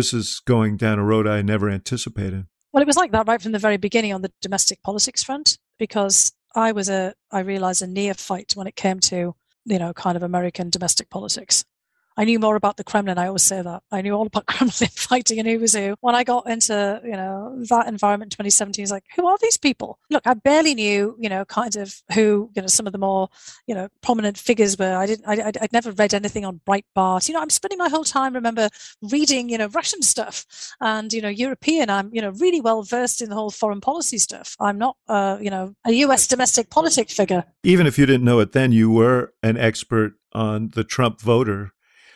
down a road I never anticipated. Well, it was like that right from the very beginning on the domestic politics front, because I realized, a neophyte when it came to, kind of American domestic politics. I knew more about the Kremlin. I always say that. I knew all about Kremlin fighting and who was who. When I got into, that environment in 2017, it's like, who are these people? Look, I barely knew, kind of who, some of the more, prominent figures were. I'd never read anything on Breitbart. I'm spending my whole time, remember, reading, Russian stuff and, European. I'm, really well versed in the whole foreign policy stuff. I'm not, a US domestic politic figure. Even if you didn't know it then, you were an expert on the Trump voter.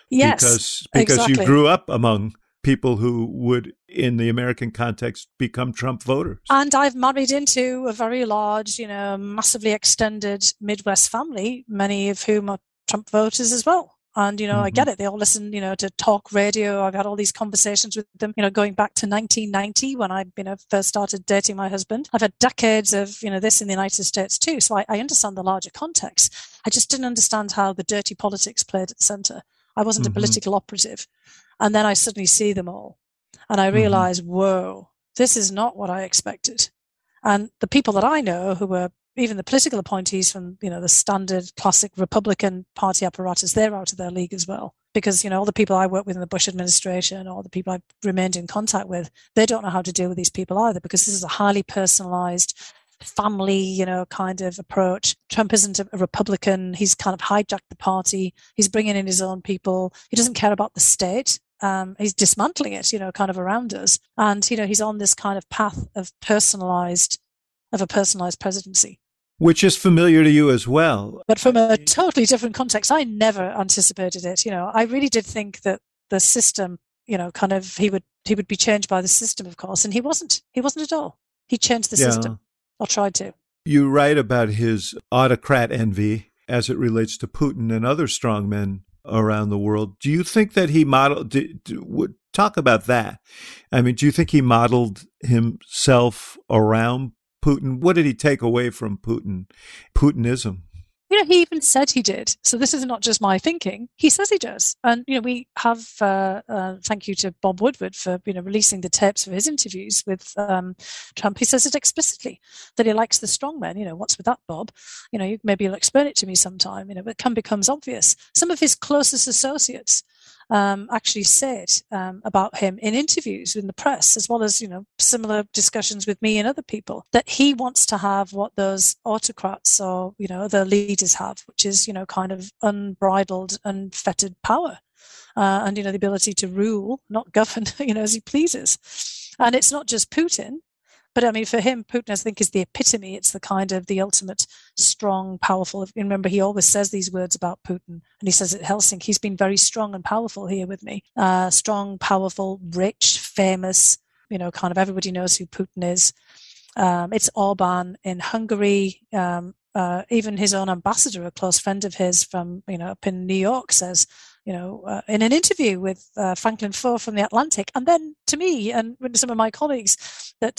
Yes, because exactly. You grew up among people who would, in the American context, become Trump voters. And I've married into a very large, massively extended Midwest family, many of whom are Trump voters as well. And, I get it. They all listen, to talk radio. I've had all these conversations with them, going back to 1990 when I, first started dating my husband. I've had decades of, this in the United States too. So I understand the larger context. I just didn't understand how the dirty politics played at the center. I wasn't a political operative. And then I suddenly see them all. And I realize, whoa, this is not what I expected. And the people that I know who were even the political appointees from, the standard classic Republican Party apparatus, they're out of their league as well. Because, all the people I work with in the Bush administration or the people I've remained in contact with, they don't know how to deal with these people either, because this is a highly personalized family, kind of approach. Trump isn't a Republican. He's kind of hijacked the party. He's bringing in his own people. He doesn't care about the state. He's dismantling it, kind of around us. And, he's on this kind of path of a personalized presidency. Which is familiar to you as well. But from a totally different context. I never anticipated it. I really did think that the system, kind of, he would he would be changed by the system, of course, and he wasn't. He wasn't at all. He changed the system, or tried to. You write about his autocrat envy as it relates to Putin and other strongmen around the world. Do you think that he modeled, talk about that. I mean, do you think he modeled himself around Putin? What did he take away from Putinism? He even said he did. So this is not just my thinking. He says he does. And, we have, thank you to Bob Woodward for, releasing the tapes of his interviews with Trump. He says it explicitly, that he likes the strongmen. What's with that, Bob? Maybe you'll explain it to me sometime, but it becomes obvious. Some of his closest associates actually said about him in interviews in the press, as well as, similar discussions with me and other people, that he wants to have what those autocrats or, other leaders have, which is, kind of unbridled, unfettered power and, the ability to rule, not govern, as he pleases. And it's not just Putin. But I mean, for him, Putin, I think, is the epitome. It's the kind of the ultimate strong, powerful. Remember, he always says these words about Putin, and he says at Helsinki, he's been very strong and powerful here with me. Strong, powerful, rich, famous, kind of everybody knows who Putin is. It's Orban in Hungary. Even his own ambassador, a close friend of his from, up in New York, says, in an interview with Franklin Foer from the Atlantic, and then to me and some of my colleagues, that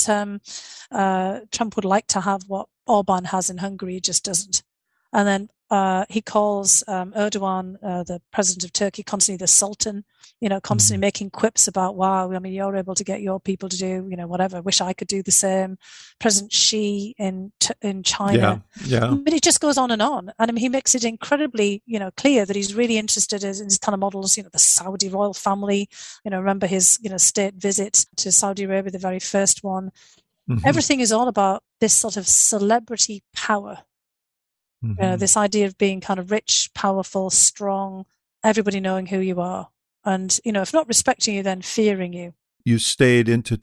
Trump would like to have what Orban has in Hungary, just doesn't. And then he calls Erdogan, the president of Turkey, constantly the Sultan, constantly making quips about, wow, I mean, you're able to get your people to do, whatever, wish I could do the same. President Xi in China. Yeah. But it just goes on. And I mean, he makes it incredibly, clear that he's really interested in his kind of models, the Saudi royal family, remember his, state visit to Saudi Arabia, the very first one. Mm-hmm. Everything is all about this sort of celebrity power. Mm-hmm. This idea of being kind of rich, powerful, strong, everybody knowing who you are. And, if not respecting you, then fearing you. You stayed into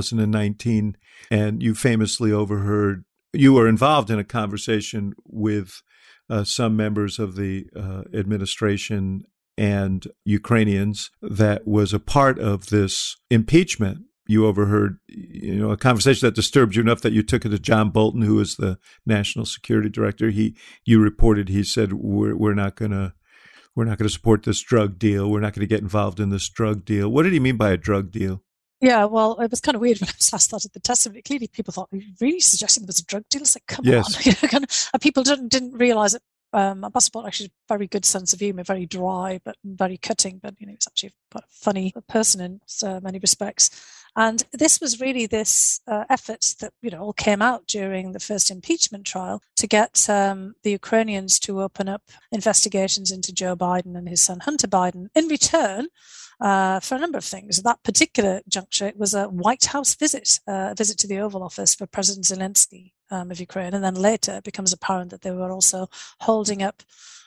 2019 and you famously overheard, you were involved in a conversation with some members of the administration and Ukrainians that was a part of this impeachment. You overheard, a conversation that disturbed you enough that you took it to John Bolton, who is the national security director. You reported, he said, we're not going to support this drug deal. We're not going to get involved in this drug deal. What did he mean by a drug deal? Yeah, well, it was kind of weird when I was asked that at the testimony. Clearly, people thought, are you really suggesting there was a drug deal? It's like, come on. People didn't realize it. Ambassador Bolton actually had a very good sense of humour, very dry, but very cutting. But, he was actually quite a funny person in so many respects. And this was really this effort that, all came out during the first impeachment trial to get the Ukrainians to open up investigations into Joe Biden and his son Hunter Biden in return for a number of things. At that particular juncture, it was a White House visit, a visit to the Oval Office for President Zelensky of Ukraine. And then later it becomes apparent that they were also holding up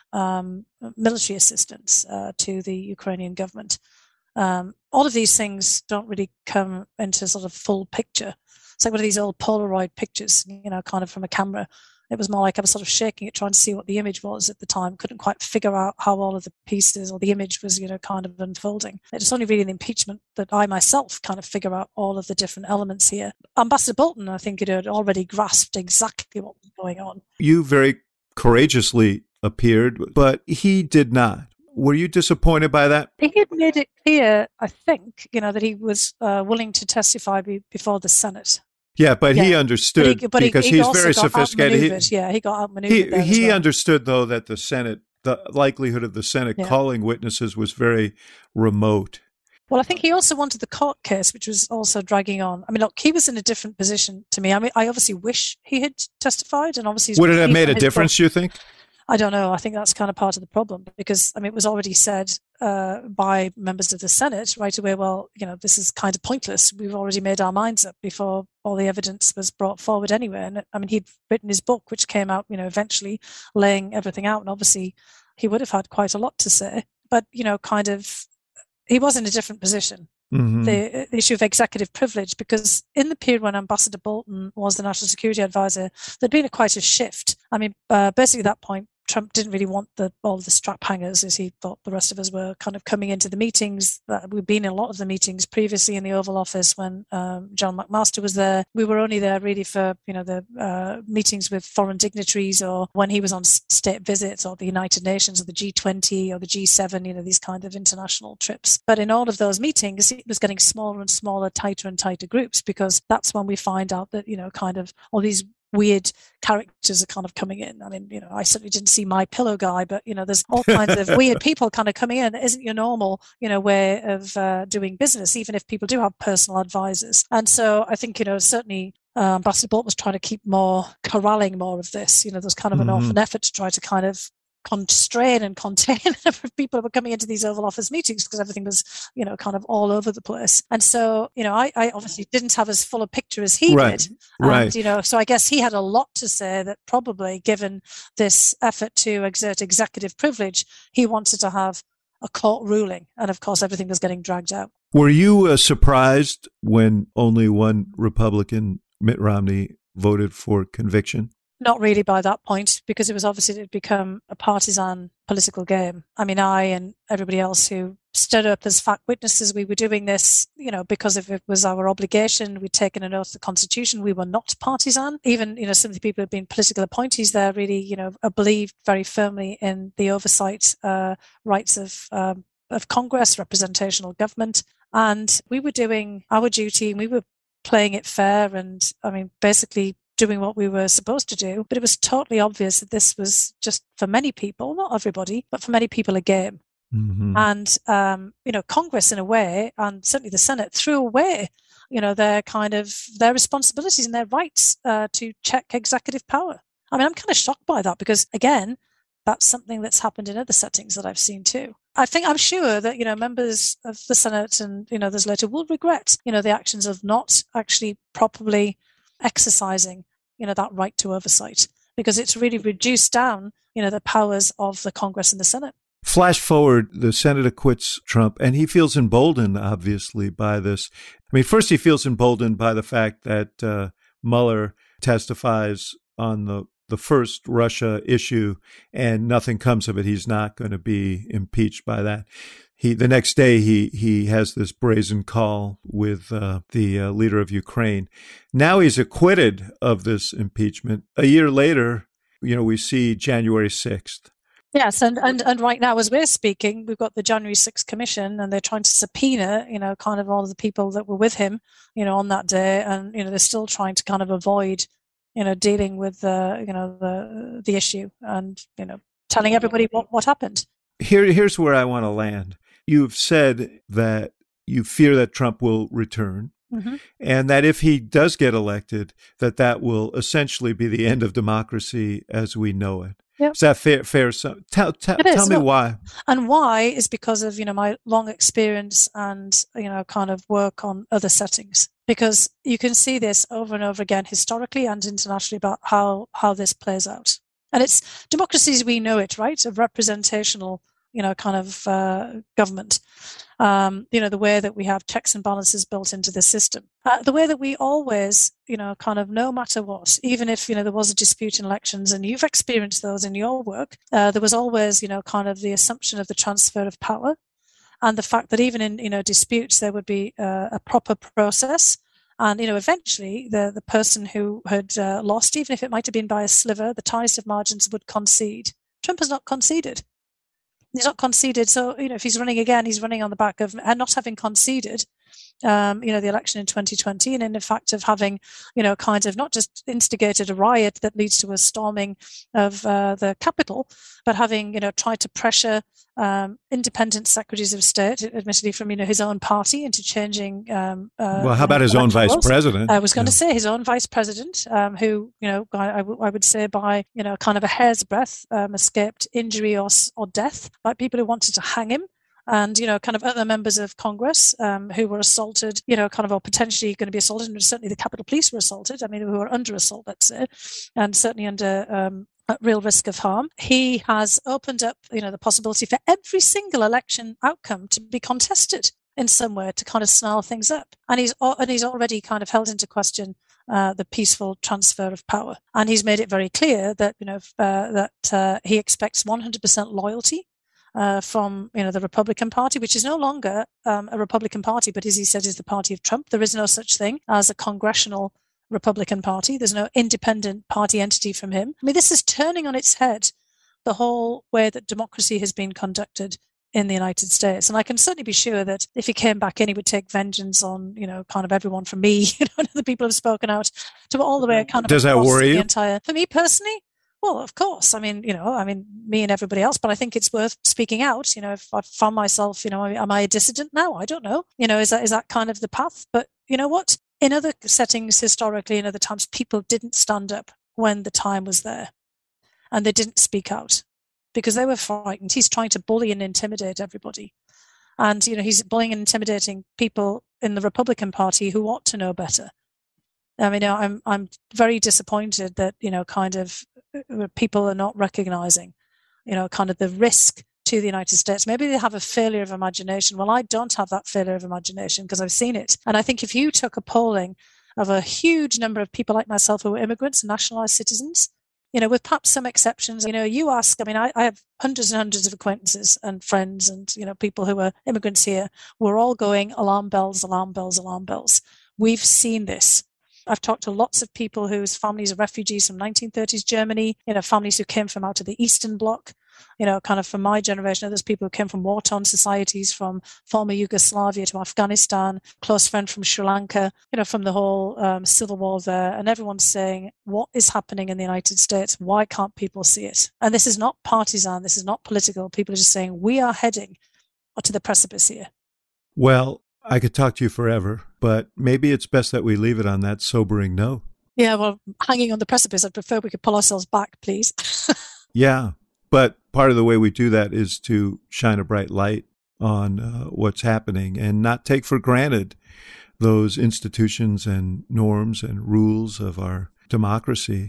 military assistance to the Ukrainian government. All of these things don't really come into sort of full picture. It's like one of these old Polaroid pictures, kind of from a camera. It was more like I was sort of shaking it, trying to see what the image was at the time. Couldn't quite figure out how all of the pieces or the image was, kind of unfolding. It's only really in the impeachment that I myself kind of figure out all of the different elements here. Ambassador Bolton, I think, had already grasped exactly what was going on. You very courageously appeared, but he did not. Were you disappointed by that? He had made it clear, I think, that he was willing to testify before the Senate. Yeah, but he understood because he's very sophisticated. He got outmaneuvered. He understood, though, that the likelihood of the Senate calling witnesses was very remote. Well, I think he also wanted the court case, which was also dragging on. I mean, look, he was in a different position to me. I mean, I obviously wish he had testified, and obviously, would it have made a difference? You think? I don't know. I think that's kind of part of the problem because, I mean, it was already said by members of the Senate right away, well, this is kind of pointless. We've already made our minds up before all the evidence was brought forward anyway. And I mean, he'd written his book, which came out, eventually laying everything out. And obviously he would have had quite a lot to say, but, kind of, he was in a different position. Mm-hmm. The issue of executive privilege, because in the period when Ambassador Bolton was the National Security Advisor, there'd been quite a shift. I mean, basically at that point, Trump didn't really want all the strap hangers, as he thought the rest of us were kind of coming into the meetings. We've been in a lot of the meetings previously in the Oval Office when John McMaster was there. We were only there really for, the meetings with foreign dignitaries, or when he was on state visits, or the United Nations, or the G20, or the G7, these kind of international trips. But in all of those meetings, it was getting smaller and smaller, tighter and tighter groups, because that's when we find out that, kind of all these weird characters are kind of coming in. I mean, I certainly didn't see my pillow guy, but, there's all kinds of weird people kind of coming in. It isn't your normal, way of doing business, even if people do have personal advisors. And so I think, certainly Ambassador Bolton was trying to keep corralling more of this. There's kind of an effort to try to kind of constrain and contain the number of people who were coming into these Oval Office meetings, because everything was, kind of all over the place. And so, I obviously didn't have as full a picture as he did. Right. So I guess he had a lot to say, that probably, given this effort to exert executive privilege, he wanted to have a court ruling. And of course, everything was getting dragged out. Were you surprised when only one Republican, Mitt Romney, voted for conviction? Not really by that point, because it was obviously, it had become a partisan political game. I mean, I and everybody else who stood up as fact witnesses, we were doing this, because if it was our obligation, we'd taken an oath to the Constitution. We were not partisan. Even, some of the people who had been political appointees there really, believed very firmly in the oversight rights of Congress, representational government. And we were doing our duty, and we were playing it fair, and, I mean, basically doing what we were supposed to do. But it was totally obvious that this was just, for many people, not everybody, but for many people, a game. Mm-hmm. And, Congress, in a way, and certainly the Senate, threw away, their responsibilities and their rights to check executive power. I mean, I'm kind of shocked by that, because, again, that's something that's happened in other settings that I've seen too. I'm sure that, members of the Senate and, those later will regret, the actions of not actually properly exercising, that right to oversight, because it's really reduced down, the powers of the Congress and the Senate. Flash forward, the Senate acquits Trump, and he feels emboldened, obviously, by this. I mean, first he feels emboldened by the fact that Mueller testifies on the first Russia issue, and nothing comes of it. He's not going to be impeached by that. The next day, he has this brazen call with the leader of Ukraine. Now he's acquitted of this impeachment. A year later, we see January 6th. Yes, and right now, as we're speaking, we've got the January 6th Commission, and they're trying to subpoena, kind of all of the people that were with him, on that day, and they're still trying to kind of avoid, dealing with the issue, and telling everybody what happened. Here's where I want to land. You've said that you fear that Trump will return, mm-hmm. and that if he does get elected, that will essentially be the end of democracy as we know it. Yep. Is that fair? So tell me why. And why is because of, my long experience and, kind of work on other settings. Because you can see this over and over again, historically and internationally, about how this plays out. And it's democracy as we know it, right? A representational, kind of government. The way that we have checks and balances built into the system. The way that we always, kind of no matter what, even if, there was a dispute in elections, and you've experienced those in your work, there was always, kind of the assumption of the transfer of power. And the fact that even in, disputes, there would be a proper process. And, eventually the person who had lost, even if it might have been by a sliver, the tiniest of margins, would concede. Trump has not conceded. He's not conceded. So, if he's running again, he's running on the back of not having conceded, the election in 2020, and in the fact of having, kind of not just instigated a riot that leads to a storming of the Capitol, but having, tried to pressure independent secretaries of state, admittedly from, his own party, into changing. Well, how about his own vice president? I was going to say his own vice president, who, I would say by, kind of a hair's breadth, escaped injury or death by people who wanted to hang him. And, kind of other members of Congress who were assaulted, kind of, or potentially going to be assaulted, and certainly the Capitol Police were assaulted, who were under assault, let's say, and certainly under at real risk of harm. He has opened up, the possibility for every single election outcome to be contested in some way to kind of snarl things up. And he's already kind of held into question the peaceful transfer of power. And he's made it very clear that, he expects 100% loyalty from, the Republican Party, which is no longer a Republican Party, but as he said, is the party of Trump. There is no such thing as a congressional Republican Party. There's no independent party entity from him. I mean, this is turning on its head the whole way that democracy has been conducted in the United States. And I can certainly be sure that if he came back in, he would take vengeance on, kind of everyone from me, the people who've spoken out to all the way kind of. Does that worry you? For me personally, well, of course. I mean, me and everybody else, but I think it's worth speaking out. If I found myself, am I a dissident now? I don't know. Is that kind of the path? But you know what? In other settings, historically, in other times, people didn't stand up when the time was there, and they didn't speak out because they were frightened. He's trying to bully and intimidate everybody. And, he's bullying and intimidating people in the Republican Party who ought to know better. I mean, I'm very disappointed that, kind of people are not recognizing, kind of the risk to the United States. Maybe they have a failure of imagination. Well, I don't have that failure of imagination because I've seen it. And I think if you took a polling of a huge number of people like myself who are immigrants and nationalized citizens, with perhaps some exceptions, you ask, I mean, I have hundreds and hundreds of acquaintances and friends and, people who are immigrants here. We're all going alarm bells, alarm bells, alarm bells. We've seen this. I've talked to lots of people whose families are refugees from 1930s Germany, families who came from out of the Eastern Bloc, kind of from my generation. There's people who came from war-torn societies, from former Yugoslavia to Afghanistan, close friend from Sri Lanka, from the whole civil war there. And everyone's saying, what is happening in the United States? Why can't people see it? And this is not partisan. This is not political. People are just saying, we are heading to the precipice here. Well, I could talk to you forever, but maybe it's best that we leave it on that sobering note. Yeah, well, hanging on the precipice, I'd prefer we could pull ourselves back, please. Yeah, but part of the way we do that is to shine a bright light on what's happening and not take for granted those institutions and norms and rules of our democracy,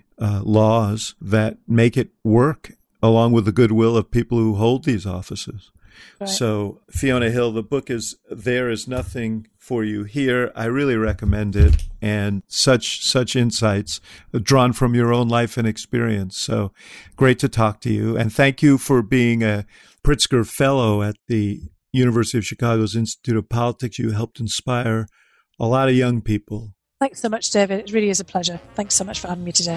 laws that make it work along with the goodwill of people who hold these offices. Right. So, Fiona Hill, the book is There Is Nothing for You Here. I really recommend it, and such insights drawn from your own life and experience. So great to talk to you. And thank you for being a Pritzker Fellow at the University of Chicago's Institute of Politics. You helped inspire a lot of young people. Thanks so much, David. It really is a pleasure. Thanks so much for having me today.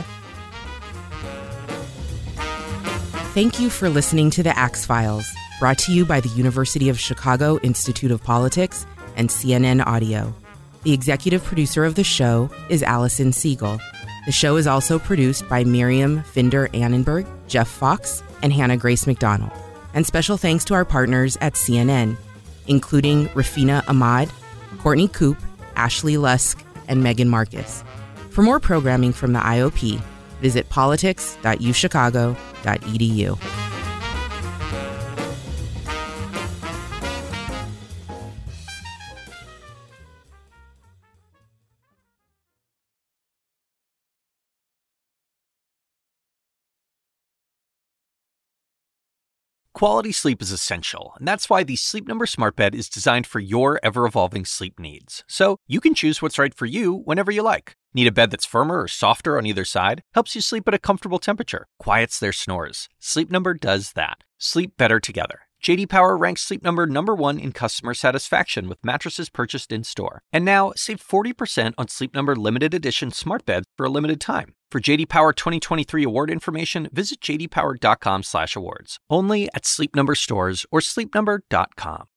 Thank you for listening to The Axe Files, brought to you by the University of Chicago Institute of Politics and CNN Audio. The executive producer of the show is Allison Siegel. The show is also produced by Miriam Finder-Annenberg, Jeff Fox, and Hannah Grace McDonald. And special thanks to our partners at CNN, including Rafina Ahmad, Courtney Koop, Ashley Lusk, and Megan Marcus. For more programming from the IOP, visit politics.uchicago.edu. Quality sleep is essential, and that's why the Sleep Number Smart Bed is designed for your ever-evolving sleep needs. So you can choose what's right for you whenever you like. Need a bed that's firmer or softer on either side? Helps you sleep at a comfortable temperature. Quiets their snores. Sleep Number does that. Sleep better together. J.D. Power ranks Sleep Number #1 in customer satisfaction with mattresses purchased in-store. And now, save 40% on Sleep Number limited edition smart beds for a limited time. For J.D. Power 2023 award information, visit jdpower.com/awards. Only at Sleep Number stores or sleepnumber.com.